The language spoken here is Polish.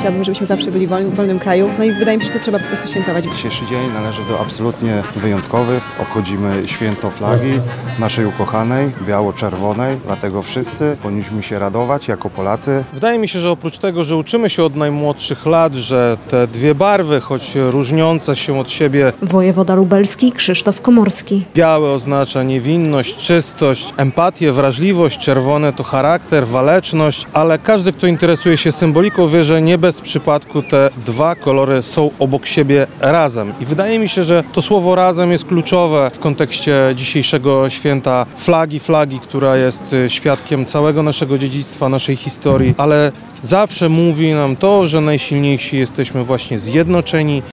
chciałabym, żebyśmy zawsze byli w wolnym kraju. No i wydaje mi się, że to trzeba po prostu świętować. Dzisiejszy dzień należy do absolutnie wyjątkowych. Obchodzimy święto flagi naszej ukochanej, biało-czerwonej. Dlatego wszyscy powinniśmy się radować jako Polacy. Wydaje mi się, że oprócz tego, że uczymy się od najmłodszych lat, że te dwie barwy, choć różniące się od siebie. Wojewoda lubelski Krzysztof Komorski. Białe oznacza niewinność, czystość, empatię, wrażliwość, czerwone to charakter, waleczność, ale każdy, kto interesuje się symboliką, wie, że nie bez przypadku te dwa kolory są obok siebie razem. I wydaje mi się, że to słowo razem jest kluczowe w kontekście dzisiejszego święta flagi, która jest świadkiem całego naszego dziedzictwa, naszej historii, ale zawsze mówi nam to, że najsilniejsi jesteśmy właśnie zjednoczeni.